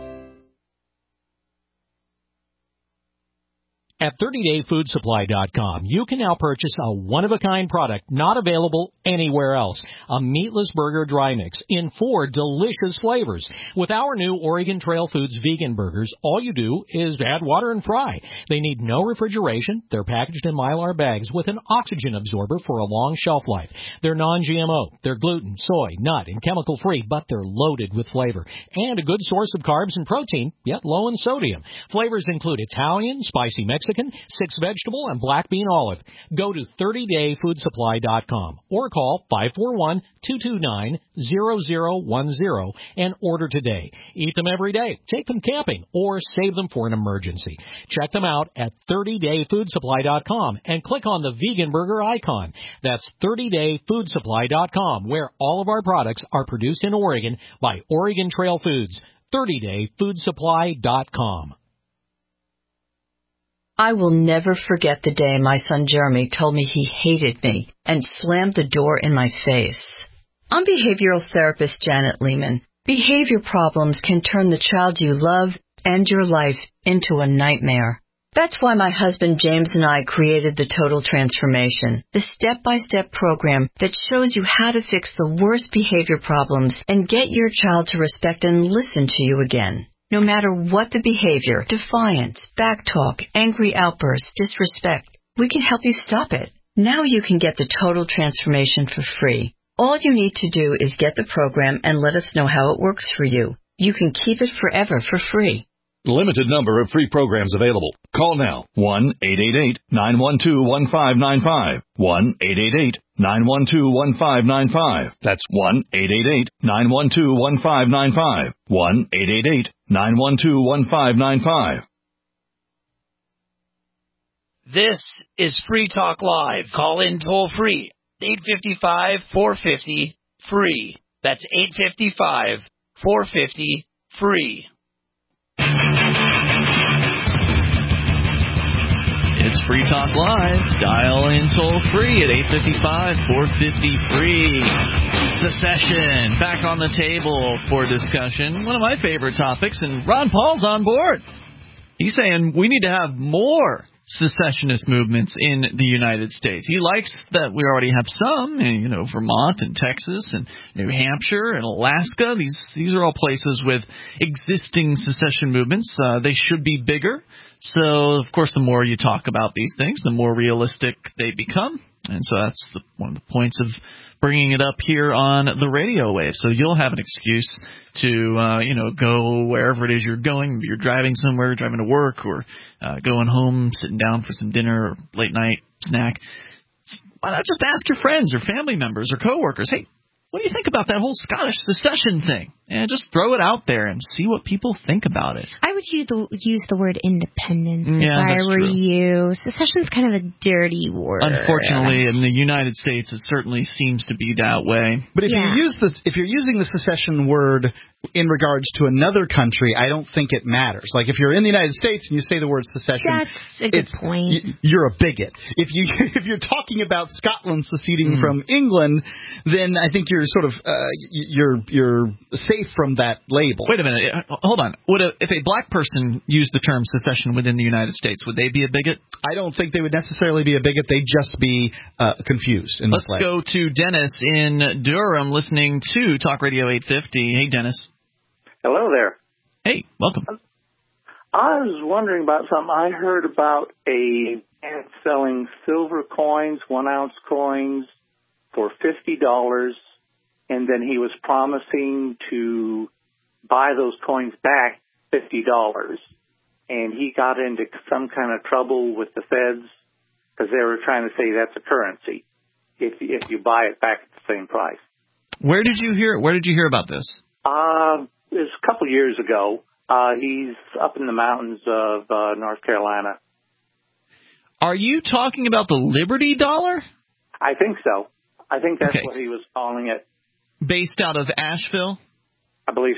At thirty day food supply dot com, you can now purchase a one-of-a-kind product not available anywhere else. A meatless burger dry mix in four delicious flavors. With our new Oregon Trail Foods vegan burgers, all you do is add water and fry. They need no refrigeration. They're packaged in Mylar bags with an oxygen absorber for a long shelf life. They're non G M O. They're gluten, soy, nut, and chemical-free, but they're loaded with flavor. And a good source of carbs and protein, yet low in sodium. Flavors include Italian, spicy Mexican, six vegetable, and black bean olive. Go to thirty day food supply dot com or call five four one, two two nine, zero zero one zero and order today. Eat them every day, take them camping, or save them for an emergency. Check them out at thirty day food supply dot com and click on the vegan burger icon. That's thirty day food supply dot com, where all of our products are produced in Oregon by Oregon Trail Foods. thirty day food supply dot com. I will never forget the day my son Jeremy told me he hated me and slammed the door in my face. I'm behavioral therapist Janet Lehman. Behavior problems can turn the child you love and your life into a nightmare. That's why my husband James and I created the Total Transformation, the step-by-step program that shows you how to fix the worst behavior problems and get your child to respect and listen to you again. No matter what the behavior, defiance, backtalk, angry outbursts, disrespect, we can help you stop it. Now you can get the Total Transformation for free. All you need to do is get the program and let us know how it works for you. You can keep it forever for free. Limited number of free programs available. Call now. one eight eight eight, nine one two, one five nine five. one eight eight eight, nine one two, one five nine five. That's one eight eight eight, nine one two, one five nine five. one eight eight eight, nine one two, one five nine five. This is Free Talk Live. Call in toll free. eight five five, four five zero, free. That's eight five five, four five zero, free. It's Free Talk Live. Dial in toll free at eight five five, four five zero, free. Secession back on the table for discussion. One of my favorite topics, and Ron Paul's on board. He's saying we need to have more secessionist movements in the United States. He likes that we already have some, you know, Vermont and Texas and New Hampshire and Alaska. These these are all places with existing secession movements. Uh, they should be bigger. So, of course, the more you talk about these things, the more realistic they become. And so that's the, one of the points of bringing it up here on the radio wave. So you'll have an excuse to, uh, you know, go wherever it is you're going. Maybe you're driving somewhere, driving to work, or uh, going home, sitting down for some dinner or late night snack. Why not just ask your friends or family members or coworkers, hey, what do you think about that whole Scottish secession thing? And just throw it out there and see what people think about it. I would use the, use the word independence yeah, if I that's were true. you. Secession's kind of a dirty word. Unfortunately, in the United States, it certainly seems to be that way. But if Yeah. you use the if you're using the secession word in regards to another country, I don't think it matters. Like if you're in the United States and you say the word secession, That's a good it's, point. y- you're a bigot. If you if you're talking about Scotland seceding Mm. from England, then I think you're sort of uh, y- you're you're safe from that label. Wait a minute. Uh, Hold on. Would a, if a black person used the term secession within the United States, would they be a bigot? I don't think they would necessarily be a bigot. They'd just be uh, confused and Let's misled. go to Dennis in Durham listening to Talk Radio eight fifty. Hey, Dennis. Hello there. Hey, welcome. I was wondering about something. I heard about a man selling silver coins, one-ounce coins, for fifty dollars, and then he was promising to buy those coins back fifty dollars. And he got into some kind of trouble with the feds because they were trying to say that's a currency if if you buy it back at the same price. Where did you hear? Where did you hear about this? Uh, it was a couple years ago. Uh, he's up in the mountains of uh, North Carolina. Are you talking about the Liberty Dollar? I think so. I think that's Okay. what he was calling it. Based out of Asheville? I believe so.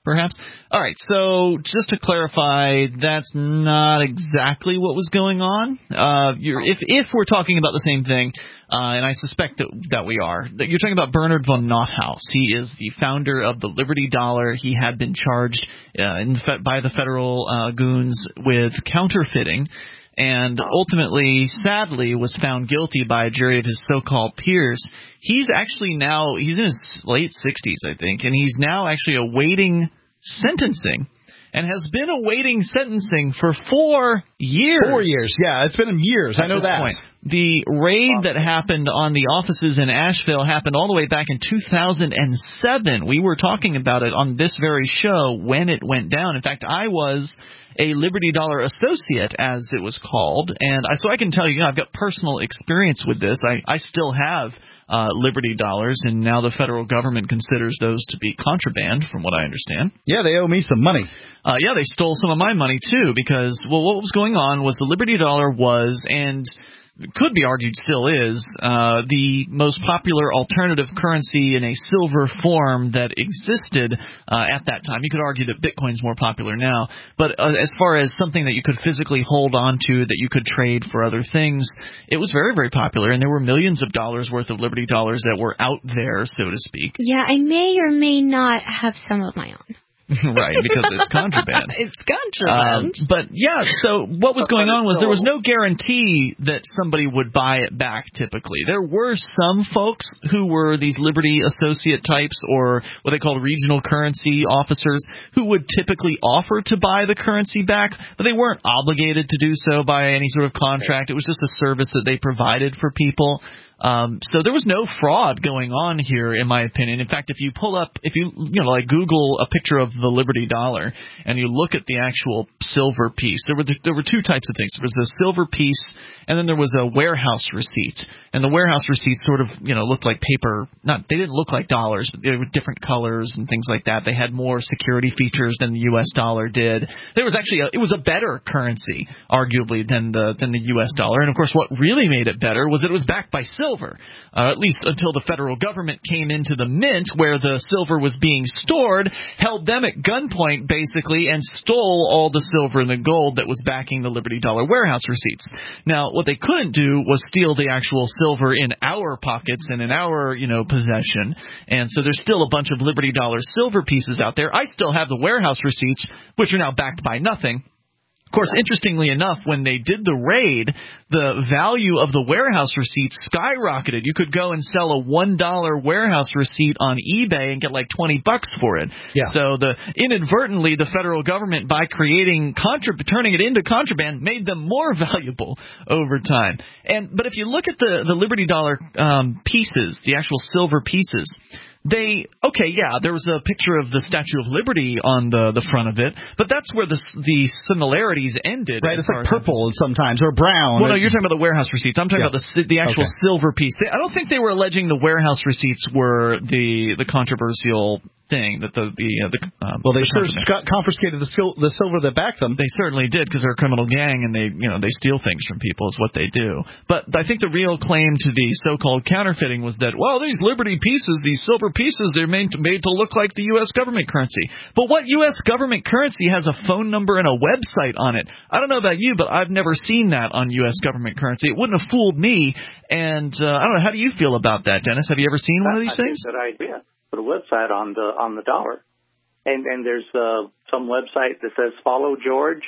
perhaps? All right, so just to clarify, that's not exactly what was going on. Uh, you're, if if we're talking about the same thing, uh, and I suspect that that we are, that you're talking about Bernard von Nothaus. He is the founder of the Liberty Dollar. He had been charged uh, in fe- by the federal uh, goons with counterfeiting, and ultimately, sadly, was found guilty by a jury of his so-called peers. He's actually now, he's in his late sixties, I think, and he's now actually awaiting sentencing and has been awaiting sentencing for four years. Four years, yeah. It's been years. I know that. Point. The raid that happened on the offices in Asheville happened all the way back in two thousand seven. We were talking about it on this very show when it went down. In fact, I was a Liberty Dollar associate, as it was called, and I, so I can tell you, I've got personal experience with this. I, I still have uh, Liberty Dollars, and now the federal government considers those to be contraband, from what I understand. Yeah, they owe me some money. Uh, yeah, they stole some of my money, too, because, well, what was going on was the Liberty Dollar was, and could be argued still is, uh, the most popular alternative currency in a silver form that existed uh, at that time. You could argue that Bitcoin's more popular now, but uh, as far as something that you could physically hold on to, that you could trade for other things, it was very, very popular, and there were millions of dollars worth of Liberty Dollars that were out there, so to speak. Yeah, I may or may not have some of my own. Right, because it's contraband. It's contraband. Um, but, yeah, so what was going on was there was no guarantee that somebody would buy it back, typically. There were some folks who were these Liberty associate types, or what they called regional currency officers, who would typically offer to buy the currency back, but they weren't obligated to do so by any sort of contract. It was just a service that they provided for people. Um, so there was no fraud going on here, in my opinion. In fact, if you pull up, if you, you know, like Google a picture of the Liberty Dollar and you look at the actual silver piece, there were the, there were two types of things. There was a silver piece, and then there was a warehouse receipt. And the warehouse receipts sort of, you know, looked like paper. Not, they didn't look like dollars, but they were different colors and things like that. They had more security features than the U S dollar did. There was actually a, it was a better currency, arguably, than the than the U S dollar. And of course, what really made it better was that it was backed by silver. Uh, at least until the federal government came into the mint where the silver was being stored, held them at gunpoint, basically, and stole all the silver and the gold that was backing the Liberty Dollar warehouse receipts. Now, what they couldn't do was steal the actual silver in our pockets and in our, you know, possession. And so there's still a bunch of Liberty Dollar silver pieces out there. I still have the warehouse receipts, which are now backed by nothing. Of course, interestingly enough, when they did the raid, the value of the warehouse receipts skyrocketed. You could go and sell a one dollar warehouse receipt on eBay and get like twenty bucks for it. Yeah. So the inadvertently, the federal government, by creating contra- turning it into contraband, made them more valuable over time. And but if you look at the the Liberty Dollar um, pieces, the actual silver pieces, They okay, yeah. There was a picture of the Statue of Liberty on the the front of it, but that's where the the similarities ended. Right, it's like purple sometimes or brown. Well, no, you're talking about the warehouse receipts. I'm talking yeah. about the the actual okay. silver piece. They, I don't think they were alleging the warehouse receipts were the the controversial thing that the the, uh, the um, well they the sure got confiscated the sil- the silver that backed them. They certainly did, because they're a criminal gang and they you know they steal things from people is what they do. But I think the real claim to the so-called counterfeiting was that, well, these Liberty pieces, these silver pieces, they're made to, made to look like the U S government currency. But what U S government currency has a phone number and a website on it? I don't know about you, but I've never seen that on U S government currency. It wouldn't have fooled me. And uh, I don't know, how do you feel about that, Dennis? Have you ever seen one of these I things? Good idea. Put a website on the on the dollar, and and there's uh, some website that says follow George.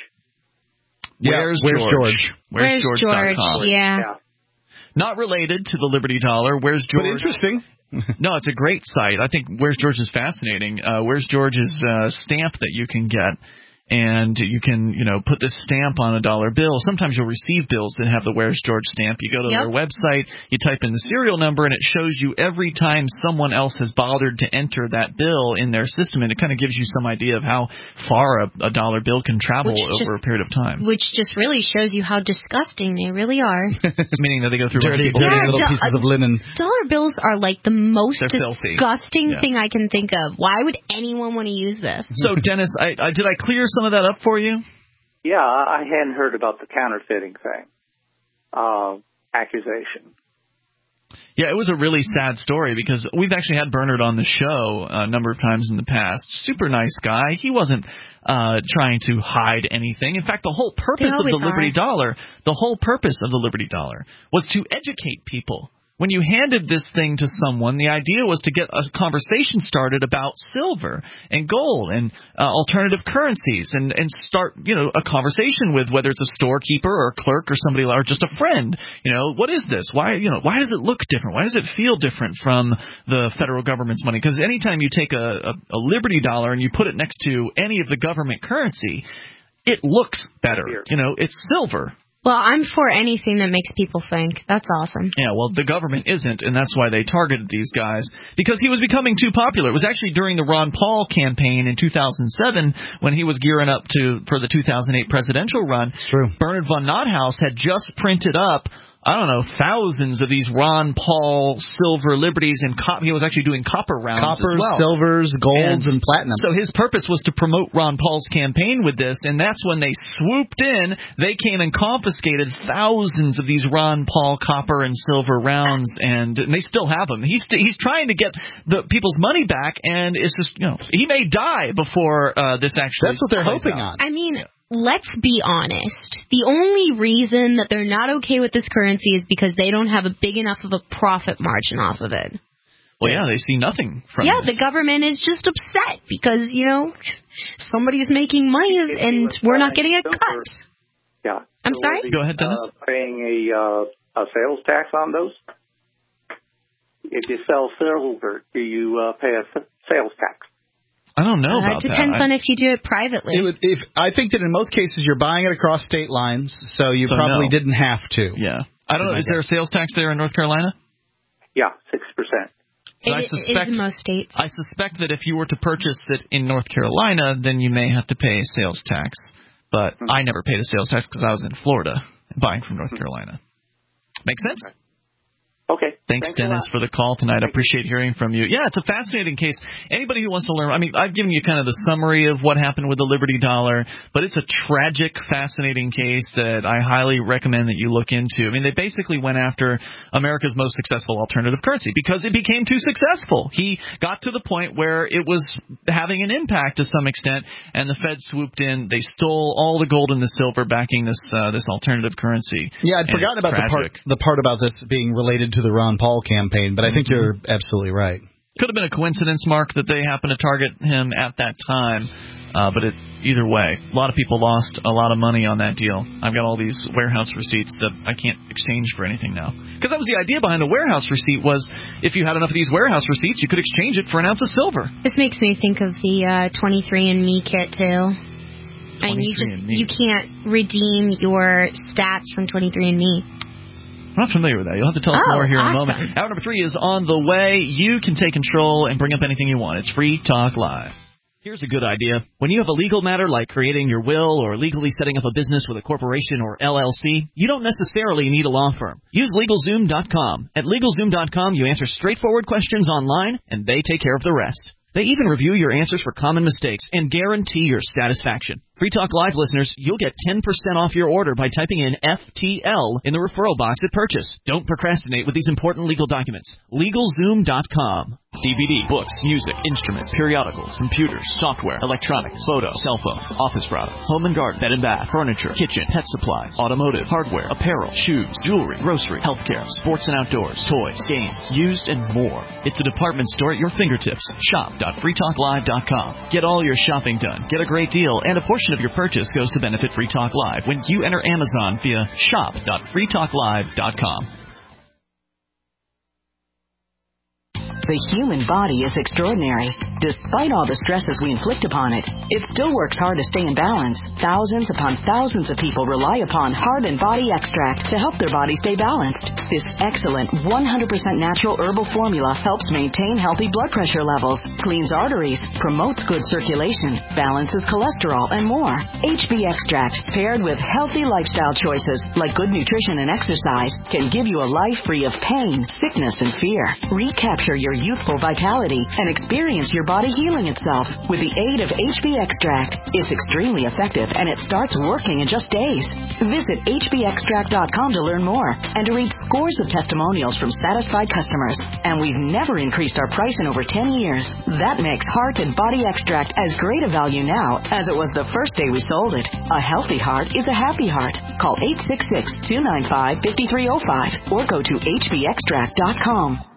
Yeah, where's, where's George? George? Where's, where's George? George? George? Yeah. yeah. Not related to the Liberty Dollar. Where's George? But interesting. No, it's a great site. I think Where's George is fascinating. Uh, Where's George's uh, stamp that you can get. And you can, you know, put this stamp on a dollar bill. Sometimes you'll receive bills that have the Where's George stamp. You go to yep. their website, you type in the serial number, and it shows you every time someone else has bothered to enter that bill in their system. And it kind of gives you some idea of how far a, a dollar bill can travel which over just, a period of time. Which just really shows you how disgusting they really are. Meaning that they go through dirty, dirty yeah, little do- pieces of linen. Dollar bills are like the most They're disgusting yeah. thing I can think of. Why would anyone want to use this? So, Dennis, I, I, did I clear some of that up for you? Yeah, I hadn't heard about the counterfeiting thing, uh, accusation. Yeah, it was a really sad story because we've actually had Bernard on the show a number of times in the past. Super nice guy. He wasn't uh, trying to hide anything. In fact, the whole purpose of the Liberty Dollar, the whole purpose of the Liberty Dollar was to educate people. When you handed this thing to someone, the idea was to get a conversation started about silver and gold and uh, alternative currencies and, and start, you know, a conversation with whether it's a storekeeper or a clerk or somebody or just a friend. You know, what is this? Why, you know, why does it look different? Why does it feel different from the federal government's money? Because anytime you take a, a, a Liberty Dollar and you put it next to any of the government currency, it looks better. You know, it's silver. Well, I'm for anything that makes people think. That's awesome. Yeah, well, the government isn't, and that's why they targeted these guys, because he was becoming too popular. It was actually during the Ron Paul campaign in two thousand seven when he was gearing up to for the two thousand eight presidential run. It's true. Bernard von Nothaus had just printed up, I don't know, thousands of these Ron Paul silver liberties, and cop- he was actually doing copper rounds Coppers, as well. silvers, golds, and, and platinum. So his purpose was to promote Ron Paul's campaign with this, and that's when they swooped in. They came and confiscated thousands of these Ron Paul copper and silver rounds, and, and they still have them. He's st- he's trying to get the people's money back, and it's just, you know, he may die before uh, this actually. That's what they're hoping out. on. I mean. Yeah. Let's be honest. The only reason that they're not okay with this currency is because they don't have a big enough of a profit margin off of it. Well, yeah, they see nothing from Yeah, this. The government is just upset because, you know, somebody's making money and we're not getting a cut. Yeah. I'm so sorry? Be, Go ahead, Dennis. Uh, paying a, uh, a sales tax on those? If you sell silver, do you uh, pay a sales tax? I don't know about that. It depends that. on I, if you do it privately. It would, if I think that in most cases you're buying it across state lines, so you so probably no. didn't have to. Yeah. I don't know. Is guess. there a sales tax there in North Carolina? Yeah, six percent. It, I suspect, it is in most states. I suspect that if you were to purchase it in North Carolina, then you may have to pay a sales tax. But mm-hmm. I never paid a sales tax because I was in Florida buying from North Carolina. Make sense? Okay. Thanks, Thanks Dennis, for the call tonight. I appreciate hearing from you. Yeah, it's a fascinating case. Anybody who wants to learn, I mean, I've given you kind of the summary of what happened with the Liberty Dollar, but it's a tragic, fascinating case that I highly recommend that you look into. I mean, they basically went after America's most successful alternative currency because it became too successful. He got to the point where it was having an impact to some extent, and the Fed swooped in. They stole all the gold and the silver backing this uh, this alternative currency. Yeah, I'd forgotten about the part, the part about this being related to the Ron Paul campaign, but I think you're absolutely right. Could have been a coincidence, Mark, that they happened to target him at that time, uh, but it, either way, a lot of people lost a lot of money on that deal. I've got all these warehouse receipts that I can't exchange for anything now. Because that was the idea behind the warehouse receipt was if you had enough of these warehouse receipts, you could exchange it for an ounce of silver. This makes me think of the uh, twenty-three and me kit, too. I mean, you just you can't redeem your stats from twenty-three and me. I'm not familiar with that. You'll have to tell us oh, more here awesome. in a moment. Hour number three is on the way. You can take control and bring up anything you want. It's Free Talk Live. Here's a good idea. When you have a legal matter like creating your will or legally setting up a business with a corporation or L L C, you don't necessarily need a law firm. Use LegalZoom dot com. At LegalZoom dot com, you answer straightforward questions online, and they take care of the rest. They even review your answers for common mistakes and guarantee your satisfaction. Free Talk Live listeners, you'll get ten percent off your order by typing in F T L in the referral box at purchase. Don't procrastinate with these important legal documents. LegalZoom dot com. D V D, books, music, instruments, periodicals, computers, software, electronics, photo, cell phone, office products, home and garden, bed and bath, furniture, kitchen, pet supplies, automotive, hardware, apparel, shoes, jewelry, grocery, healthcare, sports and outdoors, toys, games, used, and more. It's a department store at your fingertips. shop dot free talk live dot com. Get all your shopping done. Get a great deal, and a portion of your purchase goes to benefit Free Talk Live when you enter Amazon via shop dot free talk live dot com. The human body is extraordinary. Despite all the stresses we inflict upon it, it still works hard to stay in balance. Thousands upon thousands of people rely upon Heart and Body Extract to help their body stay balanced. This excellent one hundred percent natural herbal formula helps maintain healthy blood pressure levels, cleans arteries, promotes good circulation, balances cholesterol, and more. H B Extract, paired with healthy lifestyle choices like good nutrition and exercise, can give you a life free of pain, sickness, and fear. Recapture your youthful vitality and experience your body healing itself with the aid of H B Extract. It's extremely effective and it starts working in just days. Visit H B extract dot com to learn more and to read scores of testimonials from satisfied customers. And we've never increased our price in over ten years. That makes Heart and Body Extract as great a value now as it was the first day we sold it. A healthy heart is a happy heart. Call eight six six, two nine five, five three zero five or go to H B extract dot com.